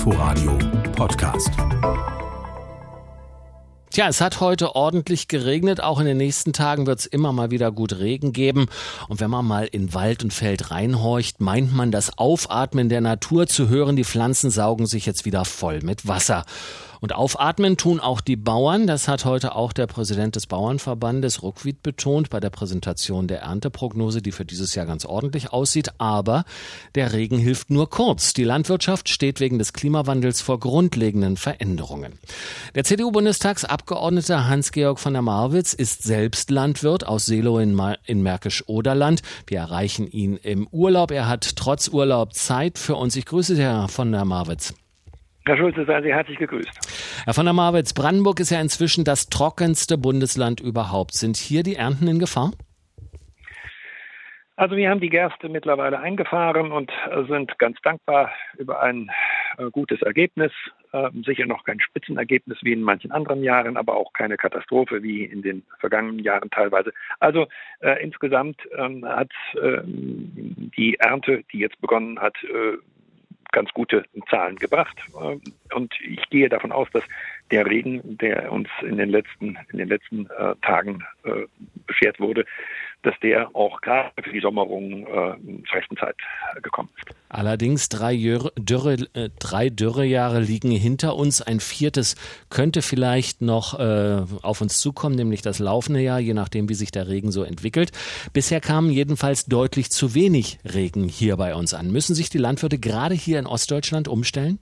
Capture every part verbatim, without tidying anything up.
Inforadio Podcast. Tja, es hat heute ordentlich geregnet. Auch in den nächsten Tagen wird es immer mal wieder gut Regen geben. Und wenn man mal in Wald und Feld reinhorcht, meint man das Aufatmen der Natur zu hören. Die Pflanzen saugen sich jetzt wieder voll mit Wasser. Und aufatmen tun auch die Bauern. Das hat heute auch der Präsident des Bauernverbandes Ruckwied betont bei der Präsentation der Ernteprognose, die für dieses Jahr ganz ordentlich aussieht. Aber der Regen hilft nur kurz. Die Landwirtschaft steht wegen des Klimawandels vor grundlegenden Veränderungen. Der C D U-Bundestagsabgeordnete Hans-Georg von der Marwitz ist selbst Landwirt aus Seelow in, Ma- in Märkisch-Oderland. Wir erreichen ihn im Urlaub. Er hat trotz Urlaub Zeit für uns. Ich grüße Sie, Herr von der Marwitz. Herr Schulze, seien Sie herzlich gegrüßt. Herr von der Marwitz, Brandenburg ist ja inzwischen das trockenste Bundesland überhaupt. Sind hier die Ernten in Gefahr? Also wir haben die Gerste mittlerweile eingefahren und sind ganz dankbar über ein äh, gutes Ergebnis. Äh, sicher noch kein Spitzenergebnis wie in manchen anderen Jahren, aber auch keine Katastrophe wie in den vergangenen Jahren teilweise. Also äh, insgesamt ähm, hat äh, die Ernte, die jetzt begonnen hat, äh, ganz gute Zahlen gebracht. Und ich gehe davon aus, dass der Regen, der uns in den letzten, in den letzten äh, Tagen äh, beschert wurde, dass der auch gerade für die Sommerung äh, zur rechten Zeit gekommen ist. Allerdings drei, Jür- Dürre, äh, drei Dürrejahre liegen hinter uns. Ein viertes könnte vielleicht noch äh, auf uns zukommen, nämlich das laufende Jahr, je nachdem, wie sich der Regen so entwickelt. Bisher kam jedenfalls deutlich zu wenig Regen hier bei uns an. Müssen sich die Landwirte gerade hier in Ostdeutschland umstellen?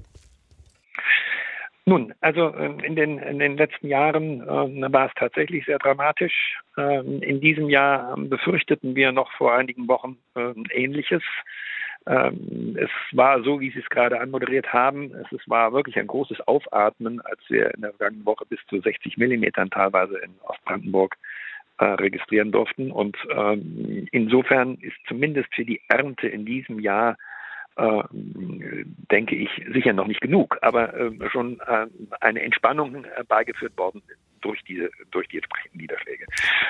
Nun, also in den, in den letzten Jahren äh, war es tatsächlich sehr dramatisch. Ähm, in diesem Jahr ähm, befürchteten wir noch vor einigen Wochen äh, Ähnliches. Ähm, es war so, wie Sie es gerade anmoderiert haben. Es, es war wirklich ein großes Aufatmen, als wir in der vergangenen Woche bis zu sechzig Millimetern teilweise in Ostbrandenburg äh, registrieren durften. Und ähm, insofern ist zumindest für die Ernte in diesem Jahr Äh, denke ich, sicher noch nicht genug, aber äh, schon äh, eine Entspannung äh, beigeführt worden durch diese, durch die entsprechenden Niederschläge.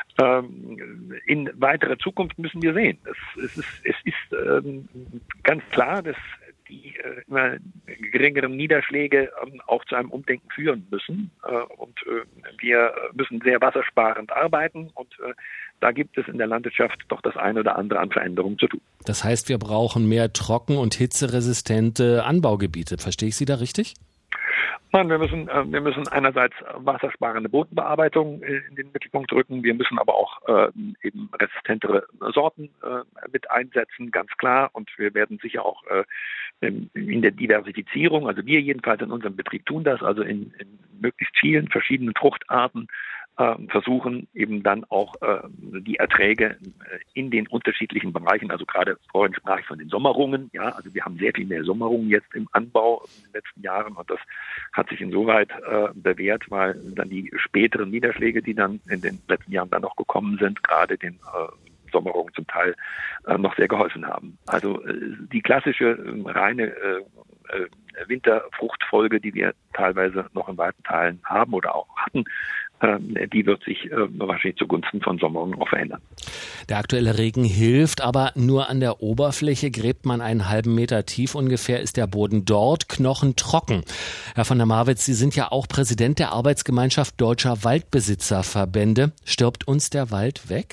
Ähm, in weiterer Zukunft müssen wir sehen. Es, es ist, es ist ähm, ganz klar, dass die äh, immer geringeren Niederschläge ähm, auch zu einem Umdenken führen müssen. Äh, und äh, wir müssen sehr wassersparend arbeiten und äh, da gibt es in der Landwirtschaft doch das eine oder andere an Veränderungen zu tun. Das heißt, wir brauchen mehr trocken- und hitzeresistente Anbaugebiete. Verstehe ich Sie da richtig? Nein, wir müssen, äh, wir müssen einerseits wassersparende Bodenbearbeitung in den Mittelpunkt rücken. Wir müssen aber auch äh, eben resistentere Sorten äh, mit einsetzen, ganz klar. Und wir werden sicher auch äh, in, in der Diversifizierung, also wir jedenfalls in unserem Betrieb tun das, also in, in möglichst vielen verschiedenen Fruchtarten äh, versuchen eben dann auch äh, die Erträge in den unterschiedlichen Bereichen, also gerade vorhin sprach ich von den Sommerungen, ja, also wir haben sehr viel mehr Sommerungen jetzt im Anbau in den letzten Jahren und das hat sich insoweit äh, bewährt, weil dann die späteren Niederschläge, die dann in den letzten Jahren dann noch gekommen sind, gerade den äh, Sommerungen zum Teil äh, noch sehr geholfen haben. Also äh, die klassische äh, reine äh, äh, Winterfruchtfolge, die wir teilweise noch in weiten Teilen haben oder auch hatten, äh, die wird sich äh, wahrscheinlich zugunsten von Sommerungen auch verändern. Der aktuelle Regen hilft, aber nur an der Oberfläche. Gräbt man einen halben Meter tief ungefähr, ist der Boden dort knochentrocken. Herr von der Marwitz, Sie sind ja auch Präsident der Arbeitsgemeinschaft Deutscher Waldbesitzerverbände. Stirbt uns der Wald weg?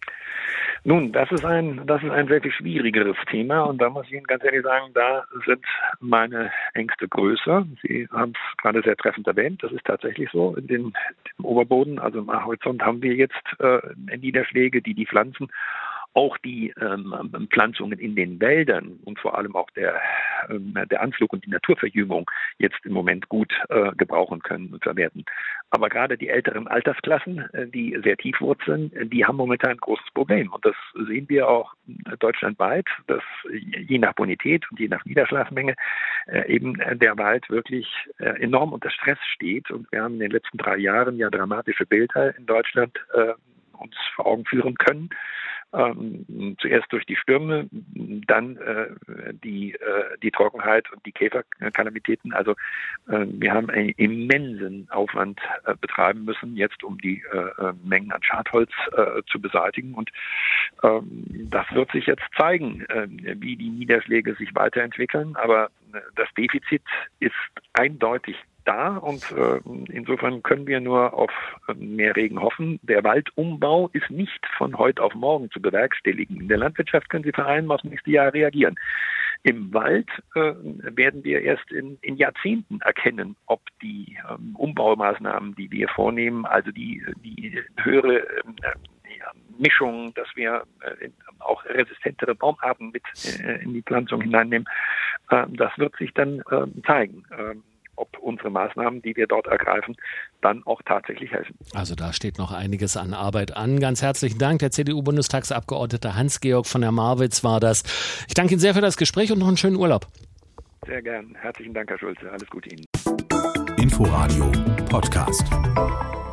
Nun, das ist ein, das ist ein wirklich schwierigeres Thema und da muss ich Ihnen ganz ehrlich sagen, da sind meine Ängste größer. Sie haben es gerade sehr treffend erwähnt, das ist tatsächlich so. In den, im Oberboden, also im Horizont haben wir jetzt äh, Niederschläge, die die Pflanzen, auch die ähm, Pflanzungen in den Wäldern und vor allem auch der, ähm, der Anflug und die Naturverjüngung jetzt im Moment gut äh, gebrauchen können und verwerten. Aber gerade die älteren Altersklassen, äh, die sehr tief wurzeln, äh, die haben momentan ein großes Problem. Und das sehen wir auch äh, deutschlandweit, dass je nach Bonität und je nach Niederschlagsmenge äh, eben äh, der Wald wirklich äh, enorm unter Stress steht. Und wir haben in den letzten drei Jahren ja dramatische Bilder in Deutschland äh, uns vor Augen führen können, Ähm, zuerst durch die Stürme, dann äh, die, äh, die Trockenheit und die Käferkalamitäten. Also äh, wir haben einen immensen Aufwand äh, betreiben müssen, jetzt um die äh, Mengen an Schadholz äh, zu beseitigen. Und ähm, das wird sich jetzt zeigen, äh, wie die Niederschläge sich weiterentwickeln. Aber äh, das Defizit ist eindeutig da und äh, insofern können wir nur auf äh, mehr Regen hoffen. Der Waldumbau ist nicht von heute auf morgen zu bewerkstelligen. In der Landwirtschaft können Sie vor allem aufs nächste Jahr reagieren. Im Wald äh, werden wir erst in, in Jahrzehnten erkennen, ob die ähm, Umbaumaßnahmen, die wir vornehmen, also die, die höhere äh, Mischung, dass wir äh, auch resistentere Baumarten mit äh, in die Pflanzung hineinnehmen, äh, das wird sich dann äh, zeigen. Äh, ob unsere Maßnahmen, die wir dort ergreifen, dann auch tatsächlich helfen. Also da steht noch einiges an Arbeit an. Ganz herzlichen Dank. Der C D U-Bundestagsabgeordnete Hans-Georg von der Marwitz war das. Ich danke Ihnen sehr für das Gespräch und noch einen schönen Urlaub. Sehr gern. Herzlichen Dank, Herr Schulze. Alles Gute Ihnen. Inforadio Podcast.